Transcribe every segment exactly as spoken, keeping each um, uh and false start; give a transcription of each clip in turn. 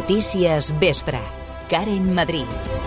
Notícies Vespre. Karen Madrid.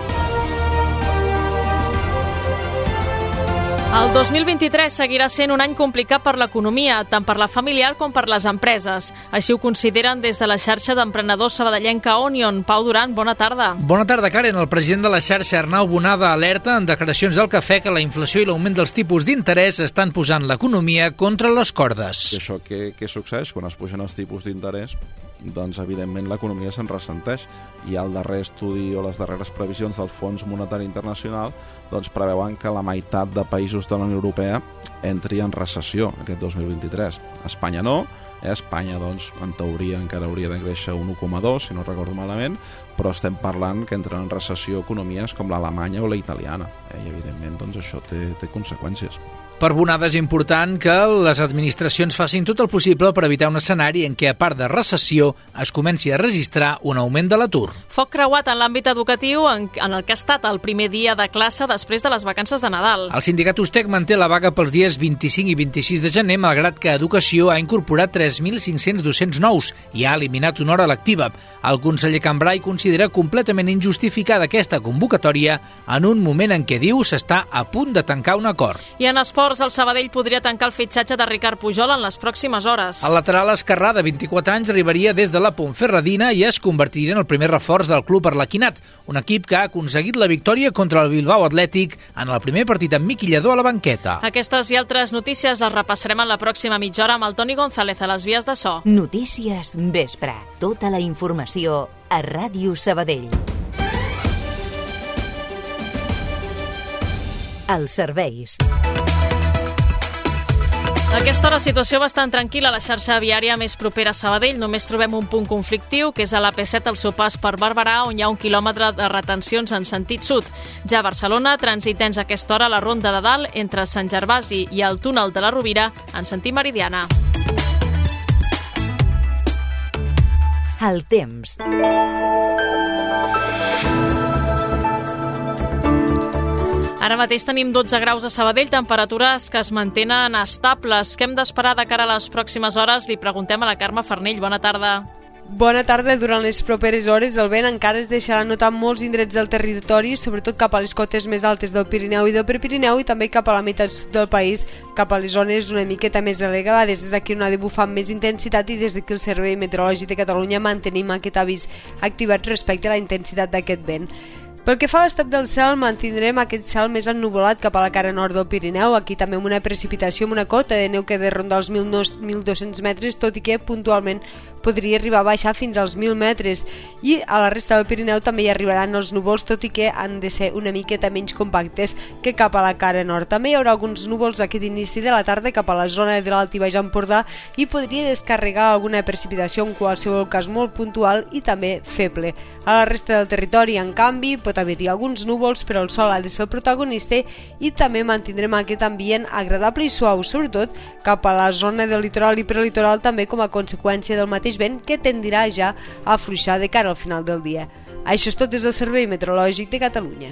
El dos mil vint-i-tres seguirà sent un any complicat per l'economia, tant per la familiar com per les empreses. Així ho consideren des de la xarxa d'emprenedors sabadellenca Onion. Pau Duran, bona tarda. Bona tarda, Karen. El president de la xarxa, Arnau Bonada, alerta en declaracions del Cafè que la inflació i l'augment dels tipus d'interès estan posant l'economia contra les cordes. I això què, què succeeix? Quan es pugen els tipus d'interès, doncs evidentment l'economia se'n ressenteix. I el darrer estudi o les darreres previsions del Fons Monetari Internacional doncs preveuen que la meitat de països de la Unió Europea entri en recessió aquest dos mil vint-i-tres. Espanya no, eh? Espanya doncs en teoria encara hauria de créixer un u coma dos, si no recordo malament, però estem parlant que entren en recessió economies com l'alemanya o la italiana, eh? I evidentment doncs això té, té conseqüències. Per Bonada és important que les administracions facin tot el possible per evitar un escenari en què, a part de recessió, es comenci a registrar un augment de l'atur. Foc creuat en l'àmbit educatiu en, en el que ha estat el primer dia de classe després de les vacances de Nadal. El sindicat Ustec manté la vaga pels dies vint-i-cinc i vint-i-sis de gener, malgrat que Educació ha incorporat tres mil cinc-cents docents nous i ha eliminat una hora lectiva. El conseller Cambray considera completament injustificada aquesta convocatòria en un moment en què diu s'està a punt de tancar un acord. I en esports, el Sabadell podria tancar el fitxatge de Ricard Pujol en les pròximes hores. El lateral esquerrà de vint-i-quatre anys arribaria des de la Ponferradina i es convertiria en el primer reforç del club arlequinat, un equip que ha aconseguit la victòria contra el Bilbao Atlètic en el primer partit amb Miqui Lledó a la banqueta. Aquestes i altres notícies les repassarem en la pròxima mitja hora amb el Toni González a les vies de so. Notícies Vespre. Tota la informació a Ràdio Sabadell. Els serveis. A aquesta hora, situació bastant tranquil·la a la xarxa viària més propera a Sabadell. Només trobem un punt conflictiu, que és a l'A P set al seu pas per Barberà, on hi ha un quilòmetre de retencions en sentit sud. Ja a Barcelona, trànsit tens a aquesta hora a la Ronda de Dalt, entre Sant Gervasi i el túnel de la Rovira, en sentit meridiana. El temps. Ara mateix tenim dotze graus a Sabadell, temperatures que es mantenen estables. Què hem d'esperar de cara a les pròximes hores? Li preguntem a la Carme Farnell. Bona tarda. Bona tarda. Durant les properes hores el vent encara es deixarà notar molts indrets del territori, sobretot cap a les cotes més altes del Pirineu i del Prepirineu i també cap a la meitat sud del país, cap a les zones una miqueta més elevades. És aquí on ha de bufar amb més intensitat i des d'aquí el Servei Meteorològic de Catalunya mantenim aquest avís activat respecte a la intensitat d'aquest vent. Pel que fa a l'estat del cel, mantindrem aquest cel més ennuvolat cap a la cara nord del Pirineu, aquí també amb una precipitació amb una cota de neu que ha de rondar els mil dos-cents metres, tot i que puntualment podria arribar a baixar fins als mil metres. I a la resta del Pirineu també hi arribaran els núvols, tot i que han de ser una miqueta menys compactes que cap a la cara nord. També hi haurà alguns núvols aquest inici de la tarda cap a la zona de l'Alt i Baix Empordà i podria descarregar alguna precipitació en qualsevol cas molt puntual i també feble. A la resta del territori, en canvi, pot haver-hi alguns núvols, però el sol ha de ser el protagonista i també mantindrem aquest ambient agradable i suau, sobretot cap a la zona del litoral i prelitoral, també com a conseqüència del mateix vent que tendirà ja a afluixar de cara al final del dia. Això és tot des del Servei Meteorològic de Catalunya.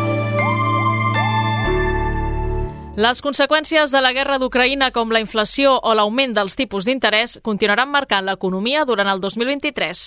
Les conseqüències de la guerra d'Ucraïna, com la inflació o l'augment dels tipus d'interès, continuaran marcant l'economia durant el dos mil vint-i-tres.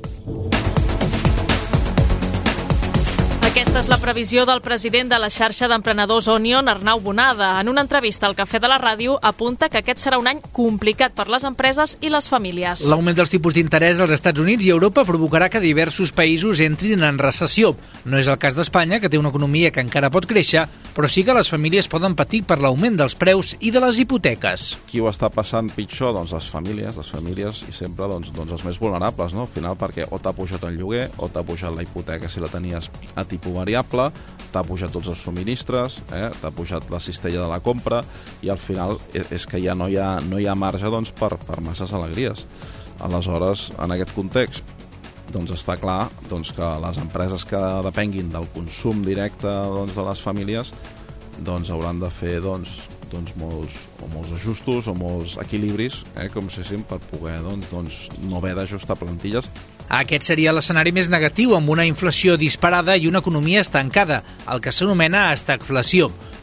Aquesta és la previsió del president de la xarxa d'emprenedors Onion, Arnau Bonada. En una entrevista al Cafè de la Ràdio apunta que aquest serà un any complicat per les empreses i les famílies. L'augment dels tipus d'interès als Estats Units i Europa provocarà que diversos països entrin en recessió. No és el cas d'Espanya, que té una economia que encara pot créixer, però sí que les famílies poden patir per l'augment dels preus i de les hipoteques. Qui ho està passant pitjor? Doncs les famílies, les famílies i sempre doncs, doncs els més vulnerables, no? Al final, perquè o t'ha pujat el lloguer o t'ha pujat la hipoteca si la tenies a tipus variable, t'ha pujat tots els subministres, eh? T'ha pujat la cistella de la compra i al final és que ja no hi ha, no hi ha marge doncs, per, per masses alegries. Aleshores, en aquest context, doncs està clar doncs, que les empreses que depenguin del consum directe doncs, de les famílies doncs, hauran de fer doncs, doncs, molts, o molts ajustos o molts equilibris, eh, com si siguin per poder doncs, doncs, no haver d'ajustar plantilles. Aquest seria l'escenari més negatiu, amb una inflació disparada i una economia estancada, el que s'anomena estagflació.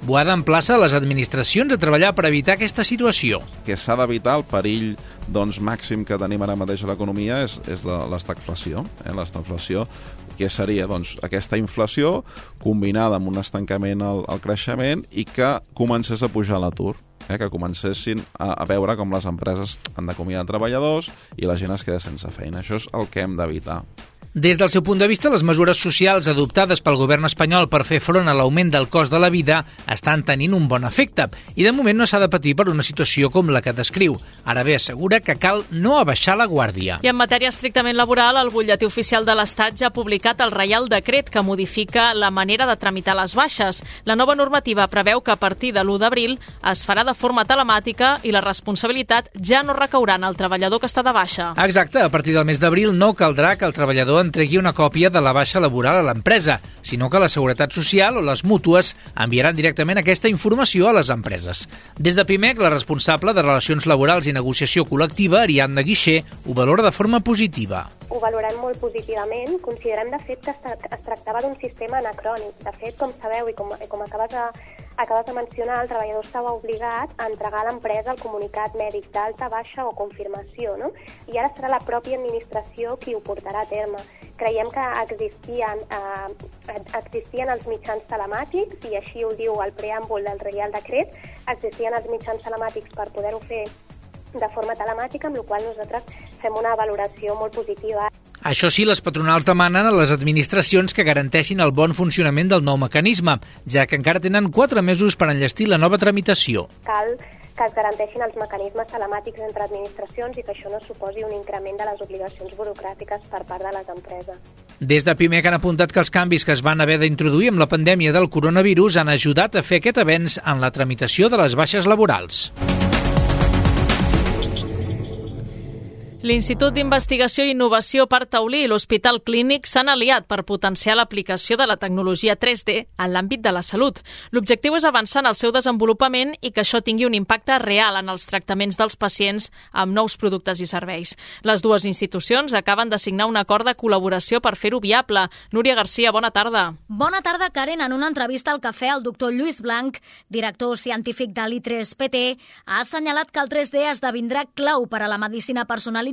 Boada emplaça les administracions a treballar per evitar aquesta situació. Que s'ha d'evitar el perill doncs, màxim que tenim ara mateix a l'economia és, és l'estagflació. Eh? L'estagflació, que seria doncs, aquesta inflació combinada amb un estancament al, al creixement i que comencés a pujar l'atur. Eh, que comencessin a, a veure com les empreses han d'acomiadar treballadors i la gent es queda sense feina. Això és el que hem d'evitar. Des del seu punt de vista, les mesures socials adoptades pel govern espanyol per fer front a l'augment del cost de la vida estan tenint un bon efecte i de moment no s'ha de patir per una situació com la que descriu. Ara bé, assegura que cal no abaixar la guàrdia. I en matèria estrictament laboral, el butlletí oficial de l'Estat ja ha publicat el Reial Decret que modifica la manera de tramitar les baixes. La nova normativa preveu que a partir de l'u d'abril es farà de forma telemàtica i la responsabilitat ja no recaurà en el treballador que està de baixa. Exacte, a partir del mes d'abril no caldrà que el treballador entregui una còpia de la baixa laboral a l'empresa, sinó que la Seguretat Social o les mútues enviaran directament aquesta informació a les empreses. Des de Pimec, la responsable de Relacions Laborals i Negociació Col·lectiva, Ariadna Guixer, ho valora de forma positiva. Ho valorem molt positivament. Considerem, de fet, que es tractava d'un sistema anacrònic. De fet, com sabeu i com, com acabes de, acabes de mencionar, el treballador estava obligat a entregar a l'empresa el comunicat mèdic d'alta, baixa o confirmació, no? I ara serà la pròpia administració qui ho portarà a terme. Creiem que existien, eh, existien els mitjans telemàtics, i així ho diu el preàmbul del Reial Decret, existien els mitjans telemàtics per poder-ho fer de forma telemàtica, amb la qual nosaltres fem una valoració molt positiva. Això sí, les patronals demanen a les administracions que garanteixin el bon funcionament del nou mecanisme, ja que encara tenen quatre mesos per enllestir la nova tramitació. Cal que es garanteixin els mecanismes telemàtics entre administracions i que això no suposi un increment de les obligacions burocràtiques per part de les empreses. Des de Pimec han apuntat que els canvis que es van haver d'introduir amb la pandèmia del coronavirus han ajudat a fer aquest avenç en la tramitació de les baixes laborals. L'Institut d'Investigació i Innovació Parc Taulí i l'Hospital Clínic s'han aliat per potenciar l'aplicació de la tecnologia tres D en l'àmbit de la salut. L'objectiu és avançar en el seu desenvolupament i que això tingui un impacte real en els tractaments dels pacients amb nous productes i serveis. Les dues institucions acaben de signar un acord de col·laboració per fer-ho viable. Núria Garcia, bona tarda. Bona tarda, Karen. En una entrevista al Cafè, el doctor Lluís Blanc, director científic de l'I tres P T, ha assenyalat que el tres D esdevindrà clau per a la medicina personalitzada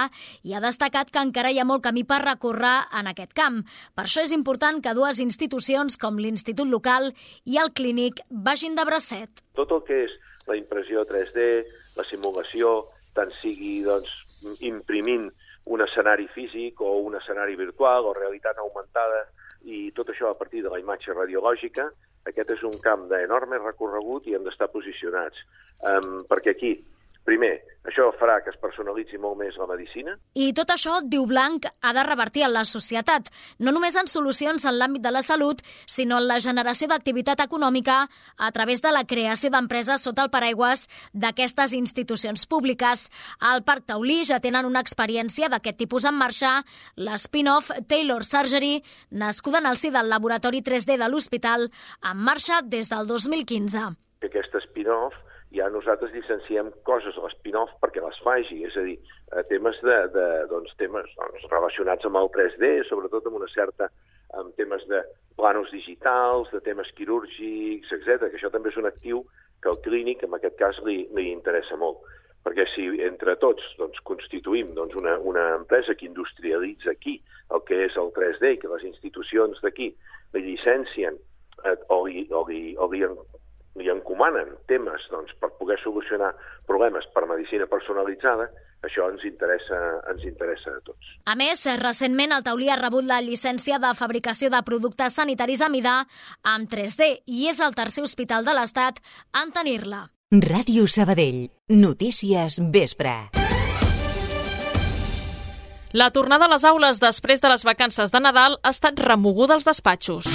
i ha destacat que encara hi ha molt camí per recórrer en aquest camp. Per això és important que dues institucions com l'Institut Local i el Clínic vagin de bracet. Tot el que és la impressió tres D, la simulació, tant sigui doncs, imprimint un escenari físic o un escenari virtual o realitat augmentada i tot això a partir de la imatge radiològica, aquest és un camp d'enorme recorregut i hem d'estar posicionats. Um, perquè aquí, primer, això farà que es personalitzi molt més la medicina. I tot això, diu Blanc, ha de revertir en la societat, no només en solucions en l'àmbit de la salut, sinó en la generació d'activitat econòmica a través de la creació d'empreses sota el paraigües d'aquestes institucions públiques. Al Parc Taulí ja tenen una experiència d'aquest tipus en marxa, l'Spin-off Taylor Surgery, nascuda en el si del laboratori tres D de l'hospital, en marxa des del dos mil quinze. Aquesta Spin-off ja nosaltres llicenciem coses a l'espin-off perquè les faci, és a dir, temes, de, de, doncs, temes doncs, relacionats amb el tres D, sobretot amb una certa, amb temes de planos digitals, de temes quirúrgics, etcètera, que això també és un actiu que al clínic, en aquest cas, li, li interessa molt. Perquè si entre tots doncs, constituïm doncs, una, una empresa que industrialitza aquí el que és el tres D i que les institucions d'aquí li llicencien eh, o li, o li, o li li encomanen temes doncs, per poder solucionar problemes per medicina personalitzada, això ens interessa, ens interessa a tots. A més, recentment el Taulí ha rebut la llicència de fabricació de productes sanitaris a mida amb tres D i és el tercer hospital de l'Estat en tenir-la. Ràdio Sabadell. Notícies vespre. La tornada a les aules després de les vacances de Nadal ha estat remoguda als despatxos.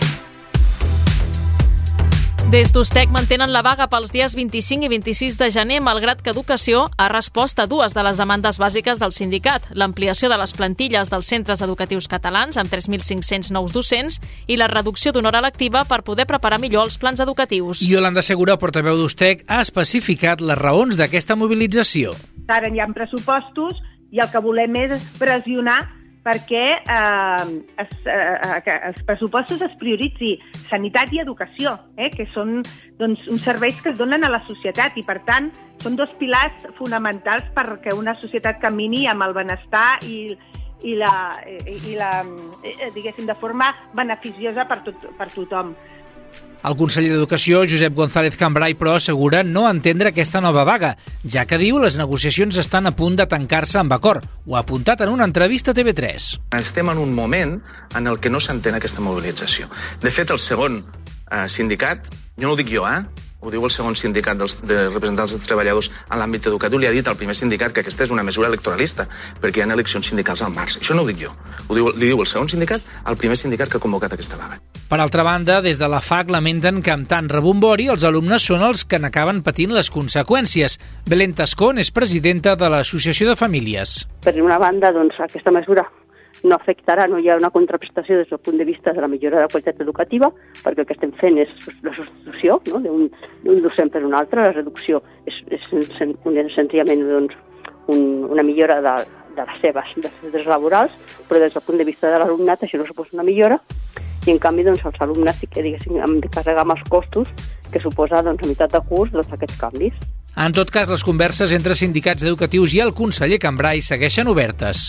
Des d'Ustec mantenen la vaga pels dies vint-i-cinc i vint-i-sis de gener, malgrat que Educació ha respost a dues de les demandes bàsiques del sindicat, l'ampliació de les plantilles dels centres educatius catalans amb tres mil cinc-cents nous docents i la reducció d'una hora lectiva per poder preparar millor els plans educatius. Iolanda Segura, portaveu d'Ustec, ha especificat les raons d'aquesta mobilització. Ara hi ha pressupostos i el que volem és pressionar perquè eh, es, eh, que els pressupostos es prioritzi sanitat i educació, eh, que són doncs, uns serveis que es donen a la societat i, per tant, són dos pilars fonamentals perquè una societat camini amb el benestar i, i, la, i, i la, diguéssim, de forma beneficiosa per, tot, per tothom. El conseller d'Educació, Josep González Cambray, però assegura no entendre aquesta nova vaga, ja que diu les negociacions estan a punt de tancar-se amb acord. Ho ha apuntat en una entrevista a T V tres. Estem en un moment en el que no s'entén aquesta mobilització. De fet, el segon eh, sindicat, jo no ho dic jo, eh? Ho diu el segon sindicat dels de representants dels treballadors en l'àmbit educatiu, li ha dit al primer sindicat que aquesta és una mesura electoralista, perquè hi ha eleccions sindicals al març. Això no ho dic jo, ho diu, li diu el segon sindicat al primer sindicat que ha convocat aquesta vaga. Per altra banda, des de la F A C lamenten que amb tant rebombori els alumnes són els que n'acaben patint les conseqüències. Belén Tascón és presidenta de l'Associació de Famílies. Per una banda, doncs, aquesta mesura no afectarà, no hi ha una contraprestació des del punt de vista de la millora de la qualitat educativa, perquè el que estem fent és la substitució, no?, d'un docent per un altre. La reducció és, és sen, senzillament doncs, un, una millora de, de les seves de les drets laborals, però des del punt de vista de l'alumnat això no suposa una millora, i en canvi doncs, els alumnes sí que diguéssim, hem de carregar amb els costos que suposa doncs, a meitat de curs doncs, aquests canvis. En tot cas, les converses entre sindicats educatius i el conseller Cambray segueixen obertes.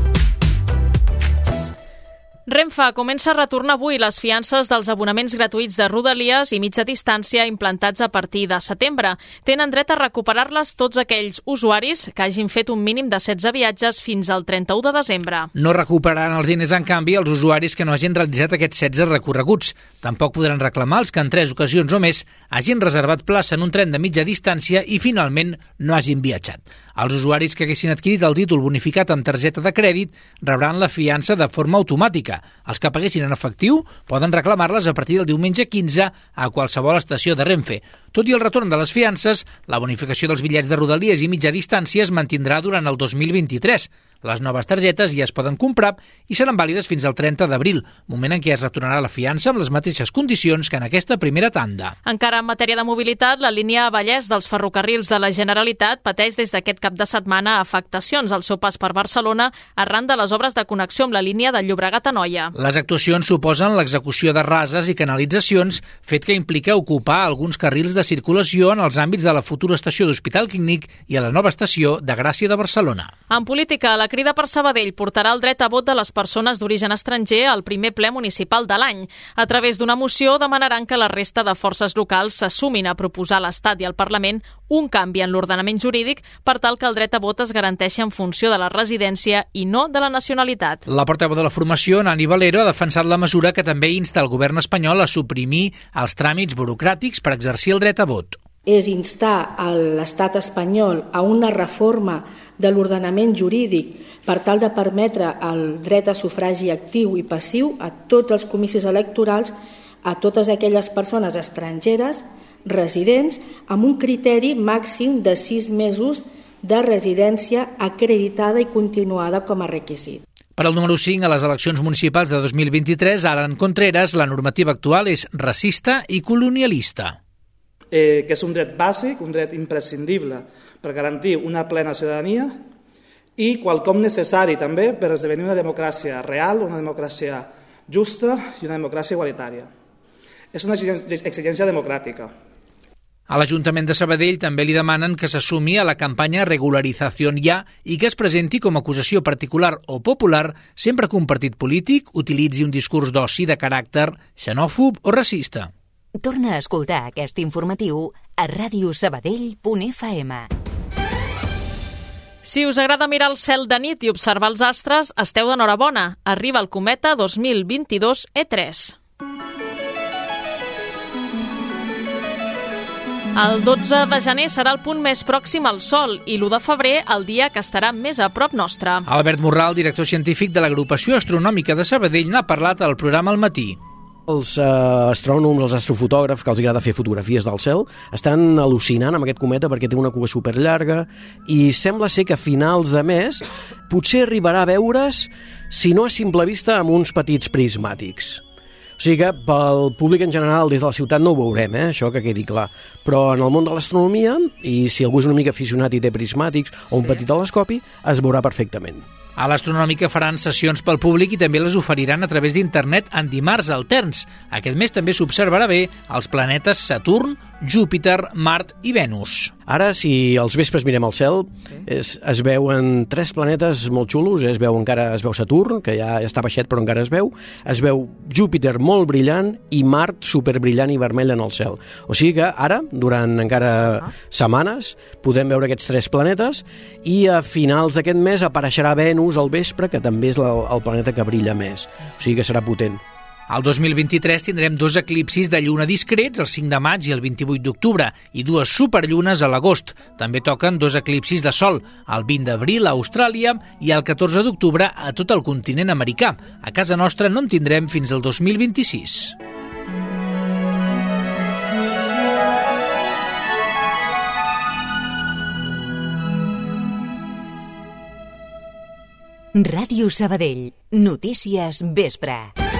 Renfe comença a retornar avui les fiances dels abonaments gratuïts de Rodalies i mitja distància implantats a partir de setembre. Tenen dret a recuperar-les tots aquells usuaris que hagin fet un mínim de setze viatges fins al trenta-u de desembre. No recuperaran els diners, en canvi, els usuaris que no hagin realitzat aquests setze recorreguts. Tampoc podran reclamar els que en tres ocasions o més hagin reservat plaça en un tren de mitja distància i finalment no hagin viatjat. Els usuaris que haguessin adquirit el títol bonificat amb targeta de crèdit rebran la fiança de forma automàtica. Els que paguessin en efectiu poden reclamar-les a partir del diumenge quinze a qualsevol estació de Renfe. Tot i el retorn de les fiances, la bonificació dels bitllets de Rodalies i mitja distància es mantindrà durant el dos mil vint-i-tres. Les noves targetes ja es poden comprar i seran vàlides fins al trenta d'abril, moment en què es retornarà la fiança amb les mateixes condicions que en aquesta primera tanda. Encara en matèria de mobilitat, la línia Vallès dels ferrocarrils de la Generalitat pateix des d'aquest cap de setmana afectacions al seu pas per Barcelona arran de les obres de connexió amb la línia de Llobregat a Noia. Les actuacions suposen l'execució de rases i canalitzacions, fet que implica ocupar alguns carrils de circulació en els àmbits de la futura estació d'Hospital Clínic i a la nova estació de Gràcia de Barcelona. En política, la Crida per Sabadell portarà el dret a vot de les persones d'origen estranger al primer ple municipal de l'any. A través d'una moció demanaran que la resta de forces locals s'assumin a proposar a l'Estat i al Parlament un canvi en l'ordenament jurídic per tal que el dret a vot es garanteixi en funció de la residència i no de la nacionalitat. La portaveu de la formació, Nani Valero, ha defensat la mesura que també insta el govern espanyol a suprimir els tràmits burocràtics per exercir el dret a vot. És instar a l'estat espanyol a una reforma de l'ordenament jurídic per tal de permetre el dret a sufragi actiu i passiu a tots els comicis electorals a totes aquelles persones estrangeres residents amb un criteri màxim de sis mesos de residència acreditada i continuada com a requisit. Per al número cinc, a les eleccions municipals de dos mil vint-i-tres, Alan Contreras, la normativa actual és racista i colonialista. Eh, que és un dret bàsic, un dret imprescindible per garantir una plena ciutadania i qualcom necessari també per esdevenir una democràcia real, una democràcia justa i una democràcia igualitària. És una exigència democràtica. A l'Ajuntament de Sabadell també li demanen que s'assumi a la campanya Regularización Ya i que es presenti com a acusació particular o popular sempre que un partit polític utilitzi un discurs d'oci de caràcter xenòfob o racista. Torna a escoltar aquest informatiu a ràdio sabadell punt f m. Si us agrada mirar el cel de nit i observar els astres, esteu d'enhorabona. Arriba el cometa dos mil vint-i-dos E tres. El dotze de gener serà el punt més pròxim al Sol i l'u de febrer el dia que estarà més a prop nostre. Albert Morral, director científic de l'Agrupació Astronòmica de Sabadell, n'ha parlat al programa Al matí. Els eh, astrònoms, els astrofotògrafs, que els agrada fer fotografies del cel, estan al·lucinant amb aquest cometa perquè té una cua superllarga i sembla ser que a finals de mes potser arribarà a veure's, si no a simple vista, amb uns petits prismàtics. O sigui que pel públic en general des de la ciutat no ho veurem, eh? Això que quedi clar. Però en el món de l'astronomia, i si algú és una mica aficionat i té prismàtics o un petit telescopi, es veurà perfectament. A l'Astronòmica faran sessions pel públic i també les oferiran a través d'internet en dimarts alterns. Aquest mes també s'observarà bé els planetes Saturn, Júpiter, Mart i Venus. Ara, si als vespres mirem al cel, es, es veuen tres planetes molt xulos. Es veu encara es veu Saturn, que ja està baixet però encara es veu. Es veu Júpiter molt brillant i Mart superbrillant i vermell en el cel. O sigui que ara, durant encara setmanes, podem veure aquests tres planetes i a finals d'aquest mes apareixerà Venus al vespre, que també és la, el planeta que brilla més. O sigui que serà potent. El dos mil vint-i-tres tindrem dos eclipsis de lluna discrets, el cinc de maig i el vint-i-vuit d'octubre, i dues superllunes a l'agost. També toquen dos eclipsis de sol, el vint d'abril a Austràlia i el catorze d'octubre a tot el continent americà. A casa nostra no en tindrem fins al dos mil vint-i-sis. Ràdio Sabadell. Notícies vespre.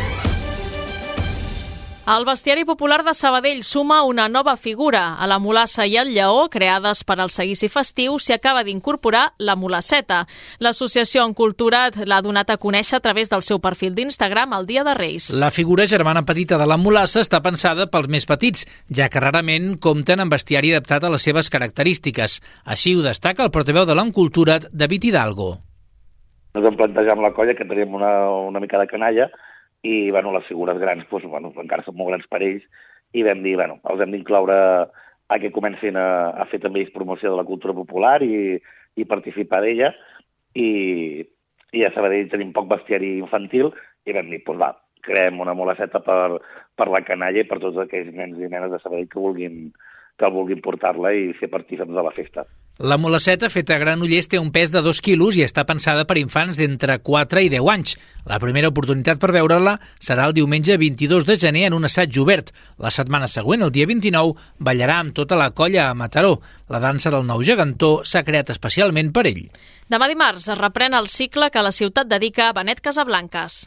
El bestiari popular de Sabadell suma una nova figura. A la mulassa i el lleó, creades per al seguici festiu, s'hi acaba d'incorporar la mulasseta. L'associació Enculturat l'ha donat a conèixer a través del seu perfil d'Instagram el Dia de Reis. La figura germana petita de la mulassa està pensada pels més petits, ja que rarament compten amb bestiari adaptat a les seves característiques. Així ho destaca el portaveu de l'Enculturat, David Hidalgo. Ens vam plantejar amb la colla que teníem una, una mica de canalla i bueno, les figures grans doncs, bueno, encara són molt grans per ells i vam dir, bueno, els hem d'incloure a que comencin a, a fer també promoció de la cultura popular i, i participar d'ella i, i a Sabadell tenim poc bestiari infantil i vam dir, doncs va, creem una mulasseta per, per la canalla i per tots aquells nens i nenes de Sabadell que vulguin, que vulguin portar-la i ser partícips de la festa. La mulasseta, feta a Granollers, té un pes de dos quilos i està pensada per infants d'entre quatre i deu anys. La primera oportunitat per veure-la serà el diumenge vint-i-dos de gener en un assaig obert. La setmana següent, el dia vint-i-nou, ballarà amb tota la colla a Mataró. La dansa del nou gegantó s'ha creat especialment per ell. Demà dimarts es reprèn el cicle que la ciutat dedica a Benet Casablancas.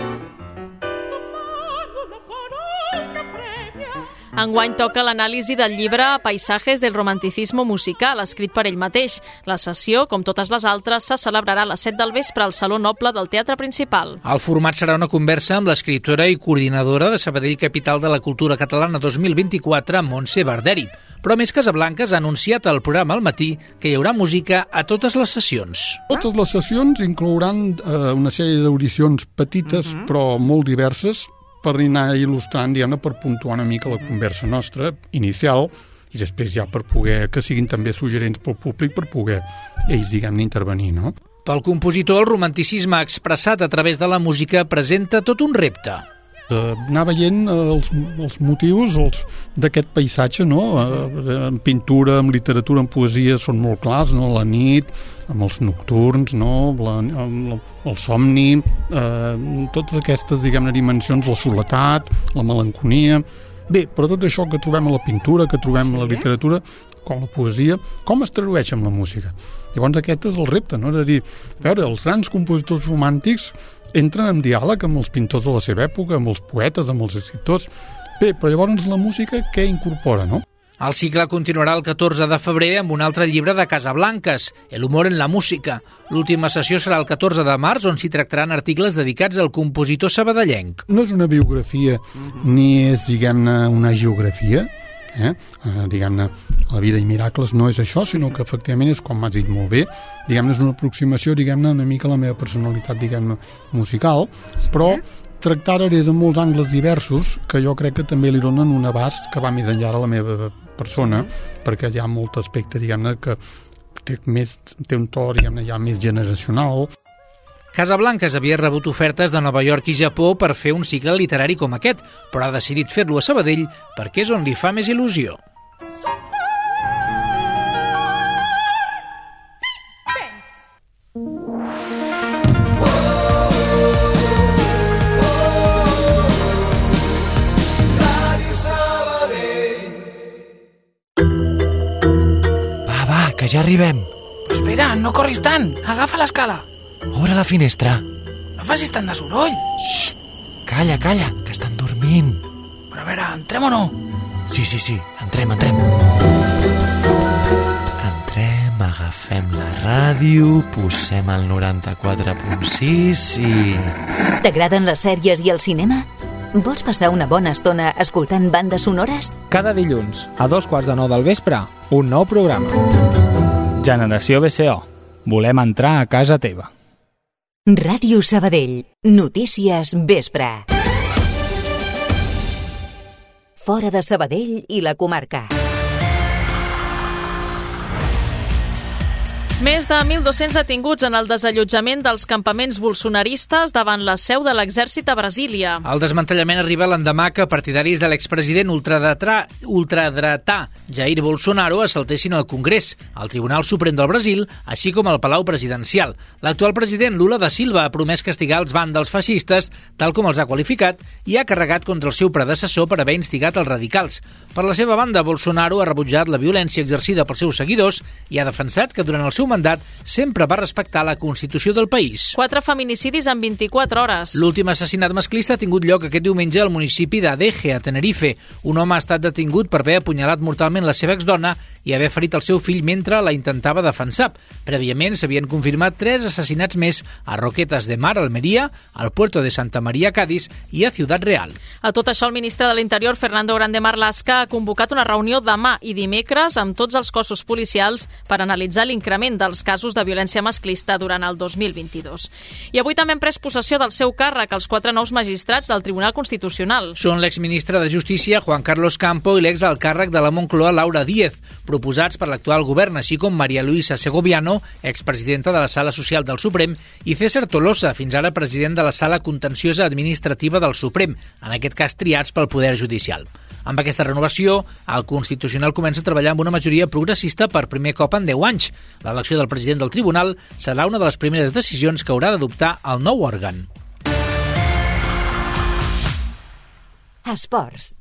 Enguany toca l'anàlisi del llibre Paisajes del romanticismo musical, escrit per ell mateix. La sessió, com totes les altres, se celebrarà a les set del vespre al Saló Noble del Teatre Principal. El format serà una conversa amb l'escriptora i coordinadora de Sabadell Capital de la Cultura Catalana dos mil vint-i-quatre, Montse Barderi. Però més Casablancas ha anunciat al programa al matí que hi haurà música a totes les sessions. Totes les sessions inclouran eh, una sèrie d'audicions petites, uh-huh. però molt diverses, per anar il·lustrant, diguem-ne, per puntuar una mica la conversa nostra inicial i després ja per poder, que siguin també suggerents pel públic per poder ells, diguem-ne, intervenir, no? Pel compositor, el romanticisme expressat a través de la música presenta tot un repte. Uh, anar veient els, els motius els, d'aquest paisatge, no? Uh, en pintura, en literatura, en poesia són molt clars, no? La nit, amb els nocturns, no? La, amb la, el somni, uh, totes aquestes, diguem-ne, dimensions, la soledat, la melanconia. Bé, però tot això que trobem a la pintura, que trobem a la literatura, com la poesia, com es tradueix amb la música? Llavors aquest és el repte, no? És a dir, a veure, els grans compositors romàntics entren en diàleg amb els pintors de la seva època, amb els poetes, amb els escriptors. Bé, però llavors la música què incorpora, no? El cicle continuarà el catorze de febrer amb un altre llibre de Casablancas, El humor en la música. L'última sessió serà el catorze de març, on s'hi tractaran articles dedicats al compositor sabadellenc. No és una biografia ni és, diguem-ne, una geografia, eh? Uh, diguem-ne, la vida i miracles no és això, sinó que efectivament és, com m'has dit molt bé, diguem-ne, és una aproximació, diguem-ne, una mica a la meva personalitat, diguem-ne, musical, però tractar-ho des de molts angles diversos que jo crec que també li donen un abast que va més enllà de la meva persona, perquè hi ha molt aspecte, diguem-ne, que té, més, té un to, diguem-ne, ja més generacional. Casablancas havia rebut ofertes de Nova York i Japó per fer un cicle literari com aquest, però ha decidit fer-lo a Sabadell perquè és on li fa més il·lusió. Va, va, que ja arribem. Però espera, no corris tant. Agafa l'escala. Obre la finestra. No facis tant de soroll. Xxt, calla, calla, que estan dormint. Però a veure, entrem o no? Sí, sí, sí, entrem, entrem. Entrem Agafem la ràdio, posem el noranta-quatre punt sis i... T'agraden les sèries i el cinema? Vols passar una bona estona escoltant bandes sonores? Cada dilluns, a dos quarts de nou del vespre, un nou programa. Generació B C O. Volem entrar a casa teva. Ràdio Sabadell. Notícies vespre. Fora de Sabadell i la comarca. Més de mil dos-cents detinguts en el desallotjament dels campaments bolsonaristes davant la seu de l'exèrcit a Brasília. El desmantellament arriba l'endemà que partidaris de l'expresident ultradretà, ultradretà Jair Bolsonaro assaltessin el Congrés, el Tribunal Suprem del Brasil, així com el Palau Presidencial. L'actual president Lula da Silva ha promès castigar els vàndals feixistes, tal com els ha qualificat, i ha carregat contra el seu predecessor per haver instigat els radicals. Per la seva banda, Bolsonaro ha rebutjat la violència exercida pels seus seguidors i ha defensat que durant el seu mandat sempre va respectar la Constitució del país. Quatre feminicidis en vint-i-quatre hores. L'últim assassinat masclista ha tingut lloc aquest diumenge al municipi d'Adeje, a Tenerife. Un home ha estat detingut per haver apunyalat mortalment la seva exdona i haver ferit el seu fill mentre la intentava defensar. Prèviament s'havien confirmat tres assassinats més a Roquetas de Mar, Almeria, al Puerto de Santa Maria, Cádiz, i a Ciudad Real. A tot això, el ministre de l'Interior, Fernando Grande Marlaska, ha convocat una reunió demà i dimecres amb tots els cossos policials per analitzar l'increment dels casos de violència masclista durant el dos mil vint-i-dos. I avui també han pres possessió del seu càrrec els quatre nous magistrats del Tribunal Constitucional. Són l'exministre de Justícia, Juan Carlos Campo, i l'exalcàrrec de la Moncloa, Laura Díez, proposats per l'actual govern, així com María Luisa Segoviano, expresidenta de la Sala Social del Suprem, i César Tolosa, fins ara president de la Sala Contenciosa Administrativa del Suprem, en aquest cas triats pel Poder Judicial. Amb aquesta renovació, el Constitucional comença a treballar amb una majoria progressista per primer cop en deu anys. L'elecció del president del Tribunal serà una de les primeres decisions que haurà d'adoptar el nou òrgan. Esports.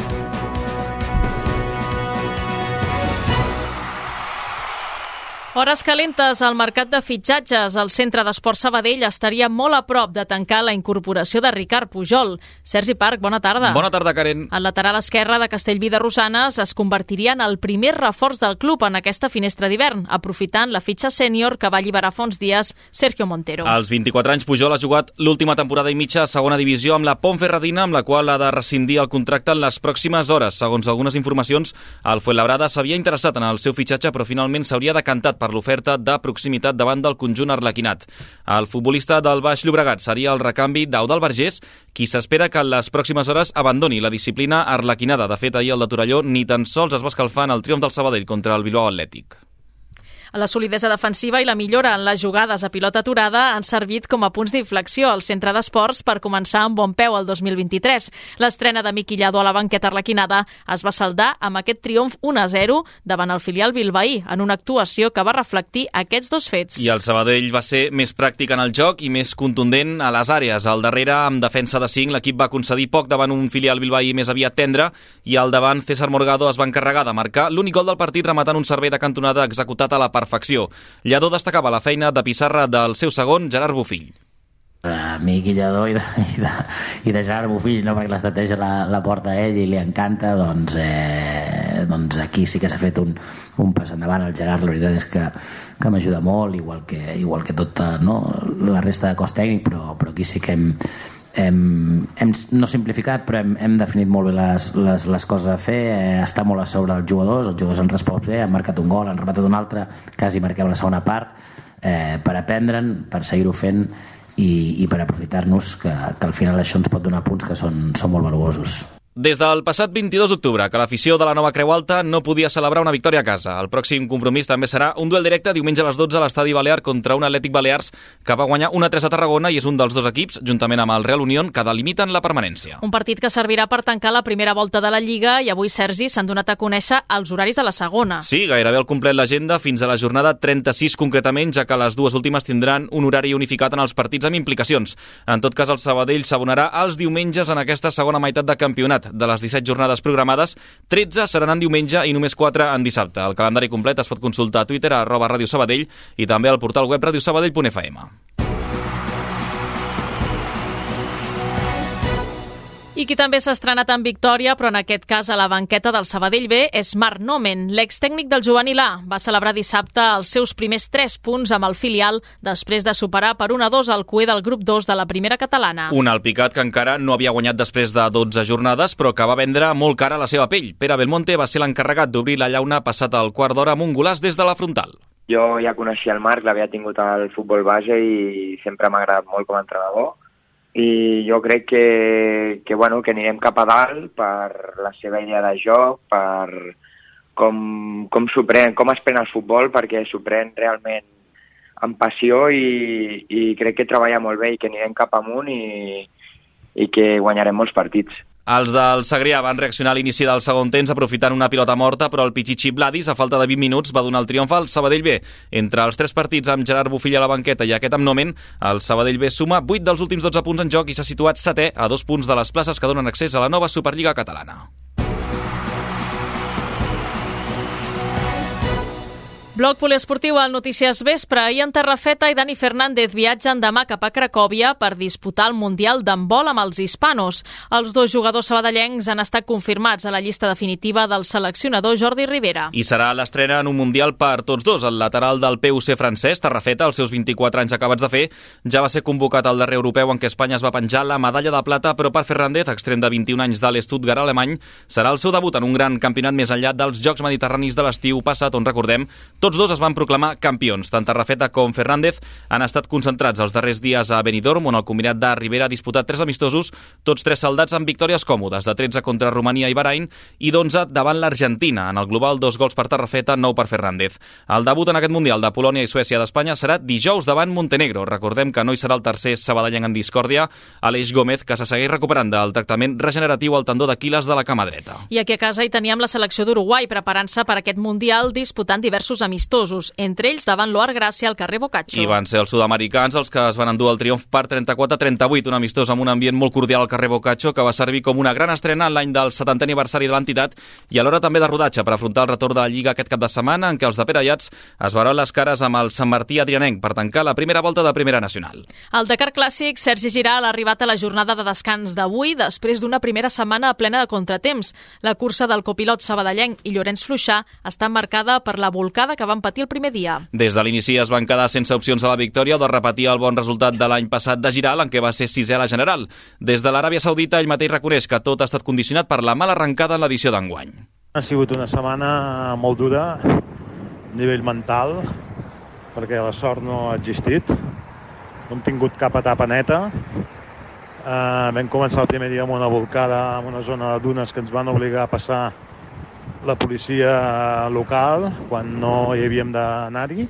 Hores calentes al mercat de fitxatges. El Centre d'Esport Sabadell estaria molt a prop de tancar la incorporació de Ricard Pujol. Sergi Parc, bona tarda. Bona tarda, Karen. El lateral esquerre de Castellví de Rosanes es convertiria en el primer reforç del club en aquesta finestra d'hivern, aprofitant la fitxa sènior que va alliberar fa uns dies Sergio Montero. Als vint-i-quatre anys, Pujol ha jugat l'última temporada i mitja a segona divisió amb la Ponferradina, amb la qual ha de rescindir el contracte en les pròximes hores. Segons algunes informacions, el Fuenlabrada s'havia interessat en el seu fitxatge, però finalment s'hauria decantat per l'oferta de proximitat davant del conjunt arlequinat. El futbolista del Baix Llobregat seria el recanvi d'Eudald Vergés, qui s'espera que en les pròximes hores abandoni la disciplina arlequinada. De fet, ahir el de Torelló ni tan sols es va escalfar en el triomf del Sabadell contra el Bilbao Atlètic. La solidesa defensiva i la millora en les jugades a pilota aturada han servit com a punts d'inflexió al Centre d'Esports per començar amb bon peu el dos mil vint-i-tres. L'estrena de Miqui Lladó a la banqueta arlequinada es va saldar amb aquest triomf un a zero davant el filial bilbaí, en una actuació que va reflectir aquests dos fets. I el Sabadell va ser més pràctic en el joc i més contundent a les àrees. Al darrere, amb defensa de cinc, l'equip va concedir poc davant un filial bilbaí més aviat tendre, i al davant César Morgado es va encarregar de marcar l'únic gol del partit rematant un servei de cantonada executat a la perfecció. Lladó destacava la feina de pissarra del seu segon, Gerard Bofill. A Miqui Lladó i de, i de, i de Gerard Bofill, no? Perquè l'estratègia la, la porta a ell i li encanta, doncs, eh, doncs aquí sí que s'ha fet un, un pas endavant. El Gerard, la veritat és que, que m'ajuda molt, igual que, igual que tota, no? La resta de cos tècnic, però, però aquí sí que hem, hem, hem no simplificat, però hem, hem definit molt bé les, les, les coses a fer. Eh, està molt a sobre els jugadors, els jugadors han respost bé, han marcat un gol, han rematat un altre, quasi marquem la segona part, eh, per aprendre'n, per seguir-ho fent i, i per aprofitar-nos, que, que al final això ens pot donar punts que són, són molt valuosos. Des del passat vint-i-dos d'octubre, que l'afició de la Nova Creu Alta no podia celebrar una victòria a casa. El pròxim compromís també serà un duel directe diumenge a les dotze a l'Estadi Balear contra un Atlètic Balears que va guanyar un a tres a Tarragona i és un dels dos equips, juntament amb el Real Unión, que delimiten la permanència. Un partit que servirà per tancar la primera volta de la Lliga i avui, Sergi, s'han donat a conèixer els horaris de la segona. Sí, gairebé al complet l'agenda fins a la jornada trenta-sis concretament, ja que les dues últimes tindran un horari unificat en els partits amb implicacions. En tot cas, el Sabadell s'abonarà els diumenges en aquesta segona meitat de campionat. De les disset jornades programades, tretze seran en diumenge i només quatre en dissabte. El calendari complet es pot consultar a Twitter a arroba Ràdio Sabadell i també al portal web radiosabadell punt f m. I qui també s'ha estrenat en victòria, però en aquest cas a la banqueta del Sabadell B, és Marc Nomen, l'extècnic del juvenil A. Va celebrar dissabte els seus primers tres punts amb el filial després de superar per un a dos el cué del grup dos de la primera catalana. Un Alpicat que encara no havia guanyat després de dotze jornades, però que va vendre molt cara la seva pell. Pere Belmonte va ser l'encarregat d'obrir la llauna passat el quart d'hora amb un golaç des de la frontal. Jo ja coneixia el Marc, l'havia tingut al futbol base i sempre m'ha agradat molt com a entrenador. I jo crec que, que, bueno, que anirem cap a dalt per la seva idea de joc, per com, com, pren, com es pren el futbol, perquè s'ho pren realment amb passió i, i crec que treballa molt bé i que anirem cap amunt i, i que guanyarem molts partits. Els del Segrià van reaccionar a l'inici del segon temps aprofitant una pilota morta, però el Pichichi Vladis, a falta de vint minuts, va donar el triomf al Sabadell B. Entre els tres partits amb Gerard Bofill a la banqueta i aquest amb Nomen, el Sabadell B suma vuit dels últims dotze punts en joc i s'ha situat setè a dos punts de les places que donen accés a la nova Superliga catalana. Bloc poliesportiu al Notícies Vespre. Ahir en Terrafeta i Dani Fernández viatgen demà cap a Cracòvia per disputar el Mundial d'handbol amb els hispanos. Els dos jugadors sabadellencs han estat confirmats a la llista definitiva del seleccionador Jordi Rivera. I serà l'estrena en un Mundial per tots dos. El lateral del P U C francès, Terrafeta, als seus vint-i-quatre anys acabats de fer, ja va ser convocat al darrer europeu en què Espanya es va penjar la medalla de plata, però per Fernández, extrem de vint-i-un anys de l'Stuttgart alemany, serà el seu debut en un gran campionat més enllà dels Jocs Mediterranis de l'estiu passat, on, recordem, tots dos es van proclamar campions. Tant Terrafeta com Fernández han estat concentrats els darrers dies a Benidorm, on el combinat de Rivera ha disputat tres amistosos, tots tres saldats amb victòries còmodes, de tretze contra Romania i Bahrain i d'onze davant l'Argentina. En el global, dos gols per Terrafeta, nou per Fernández. El debut en aquest Mundial de Polònia i Suècia d'Espanya serà dijous davant Montenegro. Recordem que no hi serà el tercer sabadellenc en discòrdia, Aleix Gómez, que se segueix recuperant del tractament regeneratiu al tendó d'Aquil·les de la cama dreta. I aquí a casa hi teníem la selecció d'Uruguai preparant-se per aquest Mundial, disputant diversos amistosos, entre ells davant l'Oar Gràcia al carrer Boccaccio. I van ser els sud-americans els que es van endur el triomf per trenta-quatre a trenta-vuit, un amistós amb un ambient molt cordial al carrer Boccaccio que va servir com una gran estrena en l'any del setantè aniversari de l'entitat i alhora també de rodatge per afrontar el retorn de la Lliga aquest cap de setmana, en què els de Pere Iats es veuran les cares amb el Sant Martí Adrianenc per tancar la primera volta de Primera Nacional. Al Dakar Clàssic, Sergi Giral ha arribat a la jornada de descans d'avui després d'una primera setmana plena de contratemps. La cursa del copilot sabadellenc i Llorenç Fluixà està marcada per la volcada que van patir el primer dia. Des de l'inici es van quedar sense opcions a la victòria de repetir el bon resultat de l'any passat de Giral, en què va ser sisè a la general. Des de l'Aràbia Saudita, ell mateix reconeix que tot ha estat condicionat per la mala arrencada en l'edició d'enguany. Ha sigut una setmana molt dura a nivell mental, perquè la sort no ha existit. No hem tingut cap etapa neta. Uh, vam començar el primer dia amb una volcada en una zona de dunes que ens van obligar a passar la policia local quan no hi havíem d'anar-hi,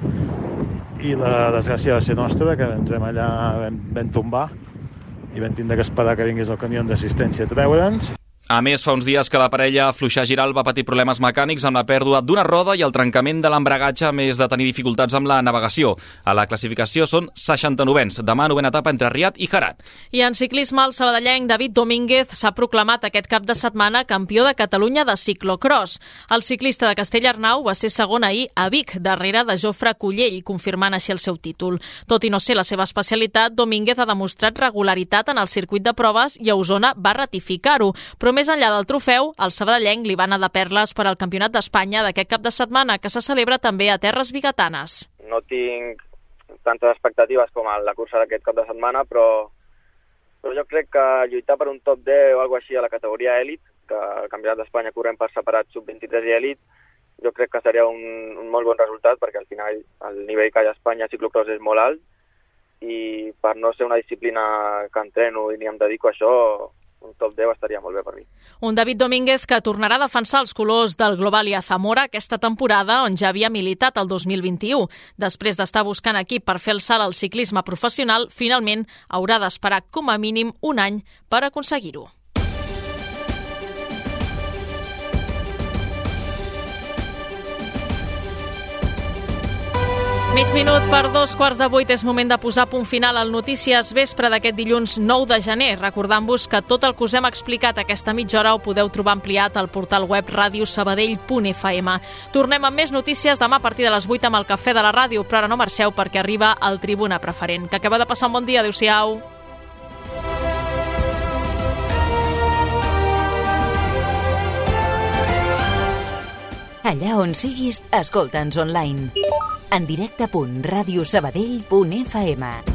i la desgràcia va ser nostra, que ens vam allà, vam, vam tombar i vam tindre que esperar que vingués el camió d'assistència a treure'ns. A més, fa uns dies que la parella Fluixà Giral va patir problemes mecànics amb la pèrdua d'una roda i el trencament de l'embragatge, a més de tenir dificultats amb la navegació. A la classificació són seixanta-novens. Demà, novena etapa entre Riad i Herat. I en ciclisme, el sabadellenc David Domínguez s'ha proclamat aquest cap de setmana campió de Catalunya de ciclocross. El ciclista de Castellarnau va ser segon ahir a Vic, darrere de Jofre Cullell, confirmant així el seu títol. Tot i no ser la seva especialitat, Domínguez ha demostrat regularitat en el circuit de proves i a Osona va ratificar-ho. Però més enllà del trofeu, el sabadellenc li va anar de perles per al Campionat d'Espanya d'aquest cap de setmana, que se celebra també a terres biguetanes. No tinc tantes expectatives com a la cursa d'aquest cap de setmana, però, però jo crec que lluitar per un top deu o alguna així a la categoria èlit, que al Campionat d'Espanya correm per separat sub vint-i-tres i èlit, jo crec que seria un, un molt bon resultat, perquè al final el nivell que hi ha a Espanya a ciclocross és molt alt, i per no ser una disciplina que entreno i ni em dedico a això, un top deu estaria molt bé per mi. Un David Domínguez que tornarà a defensar els colors del Globalia Zamora aquesta temporada, on ja havia militat el dos mil vint-i-u. Després d'estar buscant equip per fer el salt al ciclisme professional, finalment haurà d'esperar com a mínim un any per aconseguir-ho. Mig minut per dos quarts de vuit és moment de posar punt final al Notícies Vespre d'aquest dilluns nou de gener, recordant-vos que tot el que us hem explicat aquesta mitja hora ho podeu trobar ampliat al portal web radio sabadell punt f m. Tornem amb més notícies demà a partir de les vuit amb el Cafè de la Ràdio, però ara no marxeu perquè arriba el Tribuna Preferent. Que acabeu de passar un bon dia, adéu-siau. Allà on siguis, escolta'ns online. En directe punt radiosabadell punt f m.